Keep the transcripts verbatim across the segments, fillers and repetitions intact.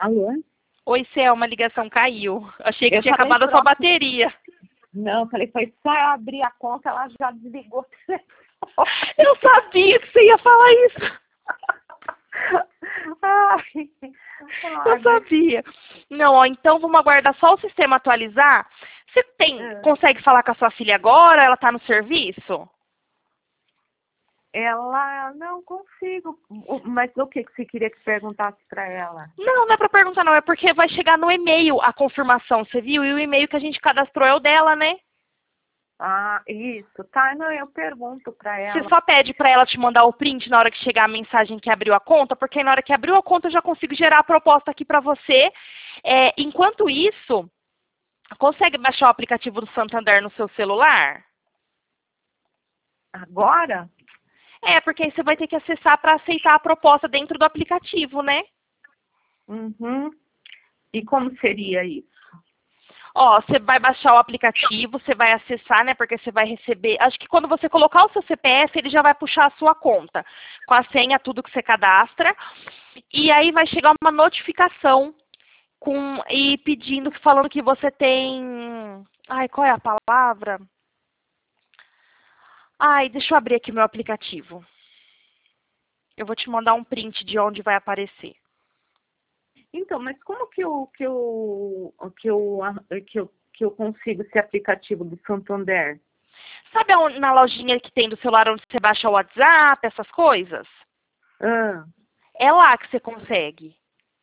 Alô? Oi, Selma, a ligação caiu. Achei que Eu tinha falei, acabado a sua pronto. bateria. Não, eu falei, foi só eu abrir a conta, ela já desligou. Eu sabia que você ia falar isso. Ai, Eu sabia. Não, ó, então vamos aguardar só o sistema atualizar. Você tem, É. consegue falar com a sua filha agora? Ela está no serviço? Ela, não consigo. Mas o que que você queria que perguntasse para ela? Não, não é para perguntar não, é porque vai chegar no e-mail a confirmação, você viu? E o e-mail que a gente cadastrou é o dela, né? Ah, isso. Tá, não, eu pergunto para Você ela. só pede para ela te mandar o print na hora que chegar a mensagem que abriu a conta, porque na hora que abriu a conta eu já consigo gerar a proposta aqui para você. É, enquanto isso, consegue baixar o aplicativo do Santander no seu celular? Agora? É, porque aí você vai ter que acessar para aceitar a proposta dentro do aplicativo, né? Uhum. E como seria isso? Ó, você vai baixar o aplicativo, você vai acessar, né? Porque você vai receber. Acho que quando você colocar o seu C P F, ele já vai puxar a sua conta. Com a senha, tudo que você cadastra. E aí vai chegar uma notificação com e pedindo, falando que você tem. Ai, qual é a palavra? Ai, deixa eu abrir aqui meu aplicativo. Eu vou te mandar um print de onde vai aparecer. Então, mas como que eu, que eu, que eu, que eu, que eu consigo esse aplicativo do Santander? Sabe aonde- na lojinha que tem do celular onde você baixa o WhatsApp, essas coisas? Ah, É lá que você consegue.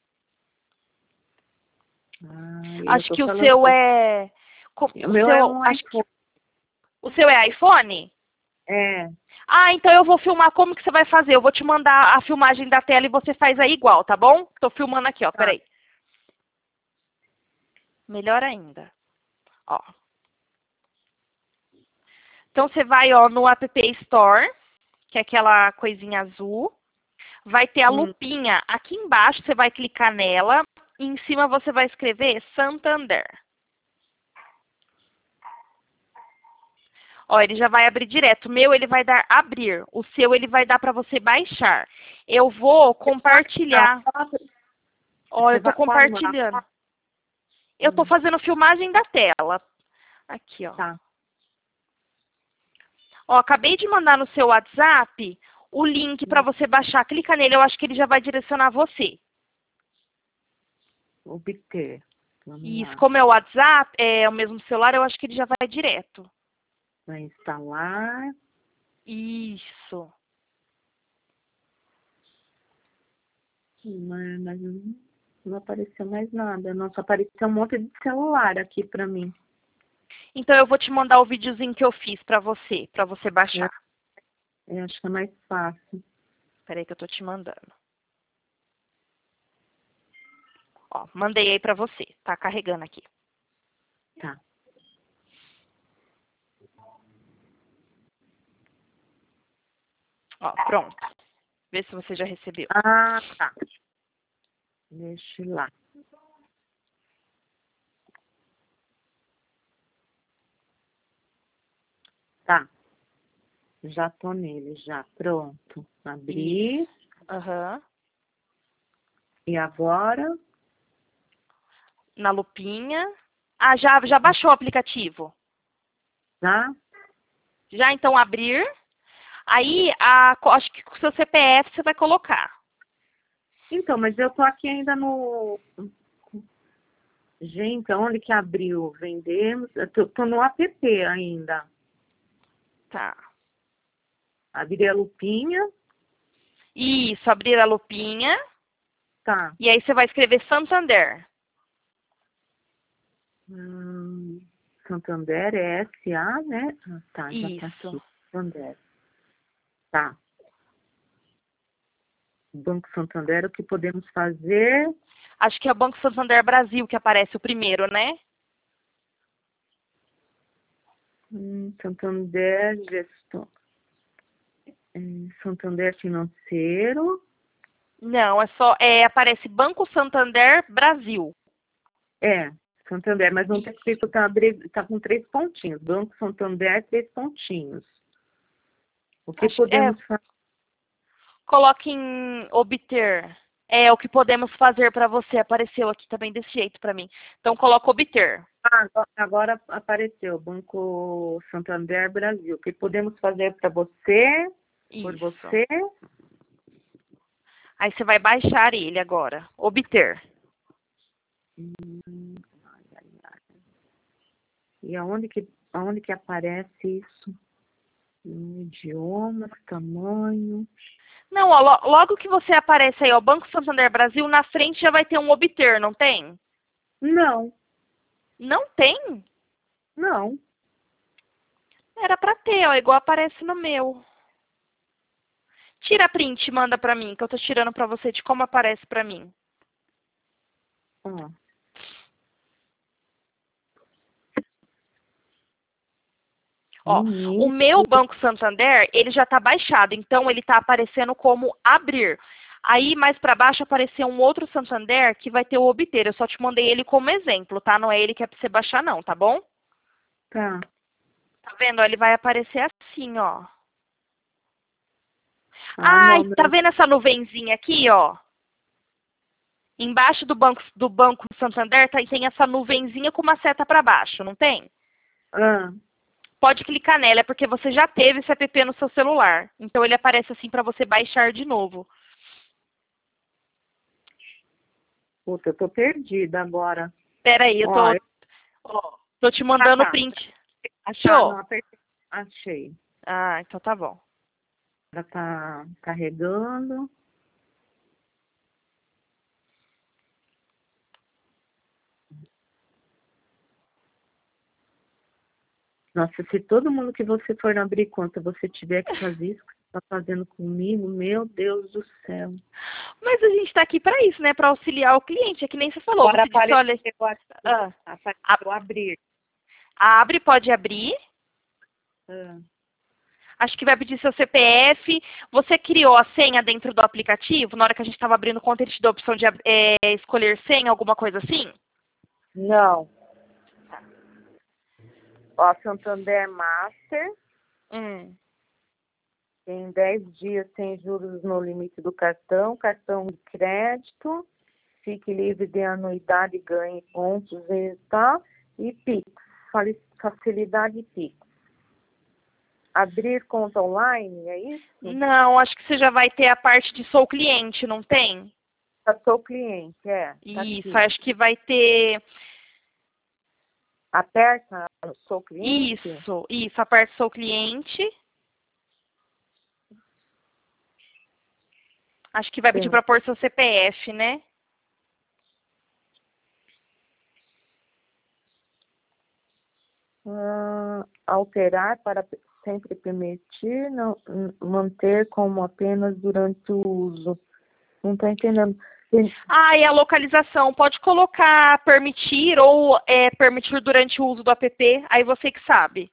ah eu Acho tô que o falando. seu é. co- O O meu é seu. um Acho que. iPhone. O seu é iPhone? É, Ah, então eu vou filmar como que você vai fazer. Eu vou te mandar a filmagem da tela e você faz aí igual, tá bom? Tô filmando aqui, ó. tá. Peraí. Melhor ainda. Ó. Então você vai, ó, no App Store, que é aquela coisinha azul. Vai ter a Hum, lupinha aqui embaixo, você vai clicar nela. E em cima você vai escrever Santander. Ó, ele já vai abrir direto. O meu, ele vai dar abrir. O seu, ele vai dar para você baixar. Eu vou compartilhar. Ó, eu você tô vai pode mandar compartilhando. foto? Eu tô Hum, fazendo filmagem da tela. Aqui, ó. tá. Ó, acabei de mandar no seu WhatsApp o link para Hum, você baixar. Clica nele, eu acho que ele já vai direcionar você. obter. Vamos Isso, lá. como é o WhatsApp, é o mesmo celular, eu acho que ele já vai direto. Vai instalar. Isso. Mas, mas não apareceu mais nada. Não, só apareceu um monte de celular aqui pra mim. Então eu vou te mandar o videozinho que eu fiz para você, para você Eu, baixar. eu acho que é mais fácil. Peraí que eu tô te mandando. Ó, mandei aí para você. Tá carregando aqui. Tá. Ó, pronto. Vê se você já recebeu. Ah, tá. Deixa eu ir lá. Tá. Já tô nele, já. Pronto. Isso. Abri. Aham. E agora? Na lupinha. Ah, já, já baixou o aplicativo? Tá? Já então abrir. Aí, a, acho que com o seu C P F você vai colocar. Então, mas eu tô aqui ainda no... Gente, onde que abriu? Vendemos? Eu tô, tô no app ainda. Tá. Abri a lupinha. Isso, abrir a lupinha. Tá. E aí você vai escrever Santander. Hum, Santander é S A, né? Ah, tá, já tá Isso. aqui. Santander. Tá. Banco Santander, o que podemos fazer? Acho que é o Banco Santander Brasil que aparece o primeiro, né? Hum, Santander, gestor. Hum, Santander financeiro. Não, é só. É, aparece Banco Santander Brasil. É, Santander, mas não tá escrito, tá, abre- tá com três pontinhos. Banco Santander, três pontinhos. O que Acho que é. podemos fazer? Coloque em obter. É o que podemos fazer para você. Apareceu aqui também desse jeito para mim. Então, coloca obter. Ah, agora agora apareceu, Banco Santander Brasil. O que podemos fazer para você, por Isso. você? Aí você vai baixar ele agora. Obter. Hum, ai, ai, ai. E aonde que, aonde que aparece isso? Hum, idiomas, tamanho. Não, ó, lo- logo que você aparece aí, ó, Banco Santander Brasil, na frente já vai ter um obter, não tem? Não, Não tem? não. Era pra ter, ó, igual aparece no meu. Tira a print e manda pra mim, que eu tô tirando pra você de como aparece pra mim. Ó. Ó, o Menino, meu Banco Santander, ele já tá baixado, então ele tá aparecendo como abrir. Aí, mais pra baixo, apareceu um outro Santander que vai ter o obter. Eu só te mandei ele como exemplo, tá? Não é ele que é pra você baixar, não, tá bom? tá. Tá vendo? Ó, ele vai aparecer assim, ó. Ah, Ai, não, tá meu. vendo essa nuvenzinha aqui, ó? Embaixo do banco, do banco Santander tá, tem essa nuvenzinha com uma seta para baixo, não tem? Ah, Pode clicar nela, é porque você já teve esse app no seu celular. Então ele aparece assim para você baixar de novo. puta, eu tô perdida agora. Pera aí, eu Ó, tô, eu- ó, tô te ah, mandando o tá. print. Tá, não, Achou? apertei. Achei. Ah, então tá bom. Ela tá carregando. Nossa, se todo mundo que você for abrir conta, você tiver que fazer isso que você tá fazendo comigo, meu Deus do céu. Mas a gente tá aqui para isso, né? Para auxiliar o cliente. É que nem você falou. Agora Você disse, apareceu olha, aqui. ah, a- Apareceu abrir. abre, pode abrir. Ah, Acho que vai pedir seu C P F. Você criou a senha dentro do aplicativo? Na hora que a gente estava abrindo conta, ele te deu a opção de é, escolher senha, alguma coisa assim? não. Ó, Santander Master. Hum. Tem dez dias sem juros no limite do cartão. Cartão de crédito. Fique livre de anuidade, ganhe pontos e tal. E Pix. Fali- Facilidade Pix. Abrir conta online, é isso? Não, acho que você já vai ter a parte de sou cliente, não tem? Eu sou cliente, é. Tá Isso, aqui. acho que vai ter. Aperta, sou cliente. Isso, isso, a parte sou cliente. Acho que vai pedir Tem, para pôr seu C P F, né? ah, alterar para sempre permitir, não, n- manter como apenas durante o uso. Não estou entendendo. Tem- Ah, e a localização. Pode colocar permitir ou é, permitir durante o uso do app, aí você que sabe.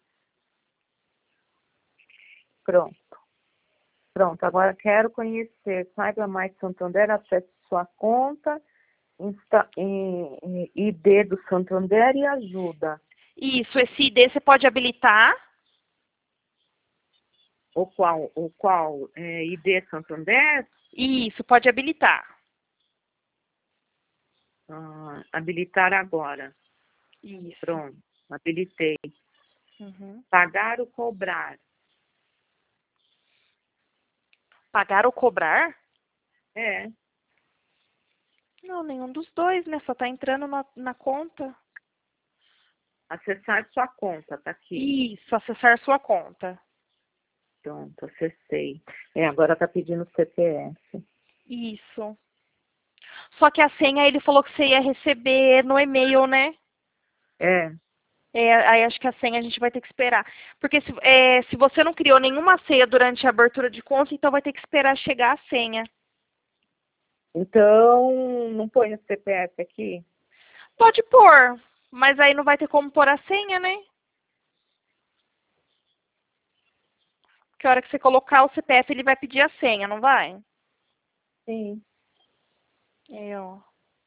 Pronto. Pronto, agora quero conhecer. Saiba mais Santander, acesse sua conta, insta, em, em I D do Santander e ajuda. Isso, esse I D você pode habilitar. O qual, o qual é, I D Santander? Isso, pode habilitar. Ah, habilitar agora. Isso. Pronto, habilitei. Uhum. Pagar ou cobrar? Pagar ou cobrar? É, Não, nenhum dos dois, né? Só tá entrando na, na conta. acessar sua conta, tá aqui. Isso, acessar sua conta. Pronto, acessei. É, agora tá pedindo C P F. Isso. Só que a senha ele falou que você ia receber no e-mail, né? É, É, aí acho que a senha a gente vai ter que esperar. Porque se, é, se você não criou nenhuma senha durante a abertura de conta, então vai ter que esperar chegar a senha. então não põe o C P F aqui? Pode pôr, mas aí não vai ter como pôr a senha, né? Porque a hora que você colocar o C P F, ele vai pedir a senha, não vai? Sim. É, ó.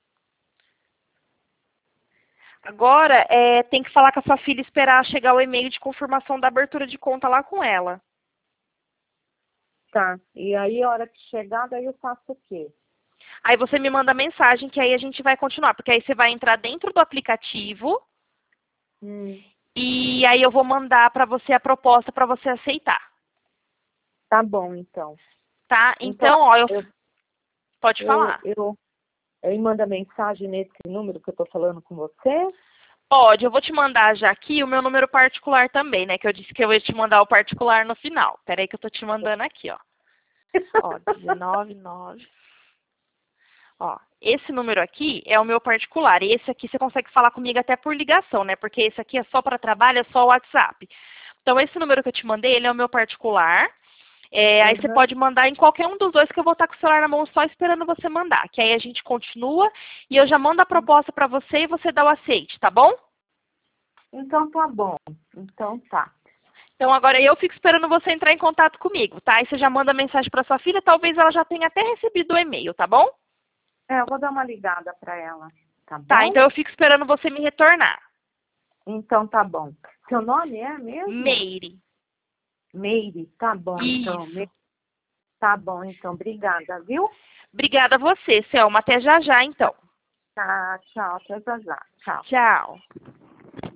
Agora, é, tem que falar com a sua filha e esperar chegar o e-mail de confirmação da abertura de conta lá com ela. Tá. E aí, a hora que chegar, daí eu faço o quê? Aí você me manda mensagem que aí a gente vai continuar, porque aí você vai entrar dentro do aplicativo Hum. e aí eu vou mandar para você a proposta para você aceitar. Tá bom, então. Tá? Então, Então, ó, eu... eu, pode eu, falar. eu, eu mando mensagem nesse número que eu tô falando com você? Pode, eu vou te mandar já aqui o meu número particular também, né? Que eu disse que eu ia te mandar o particular no final. Peraí que eu tô te mandando aqui, ó. Ó, dezenove nove. Ó, esse número aqui é o meu particular. E esse aqui você consegue falar comigo até por ligação, né? Porque esse aqui é só para trabalho, é só o WhatsApp. Então, esse número que eu te mandei, ele é o meu particular. É, aí você Uhum. pode mandar em qualquer um dos dois que eu vou estar com o celular na mão só esperando você mandar. Que aí a gente continua e eu já mando a proposta para você e você dá o aceite, tá bom? Então tá bom. Então tá. Então agora eu fico esperando você entrar em contato comigo, tá? Aí você já manda mensagem para sua filha, talvez ela já tenha até recebido o e-mail, tá bom? É, eu vou dar uma ligada para ela, tá bom? Tá, então eu fico esperando você me retornar. Então tá bom. Seu nome é mesmo? Meire. Meire, tá bom então. Isso. Me- Tá bom então, obrigada, viu? Obrigada a você, Selma. Até já já, então. Tá, tchau, até já já. Tchau. Tchau.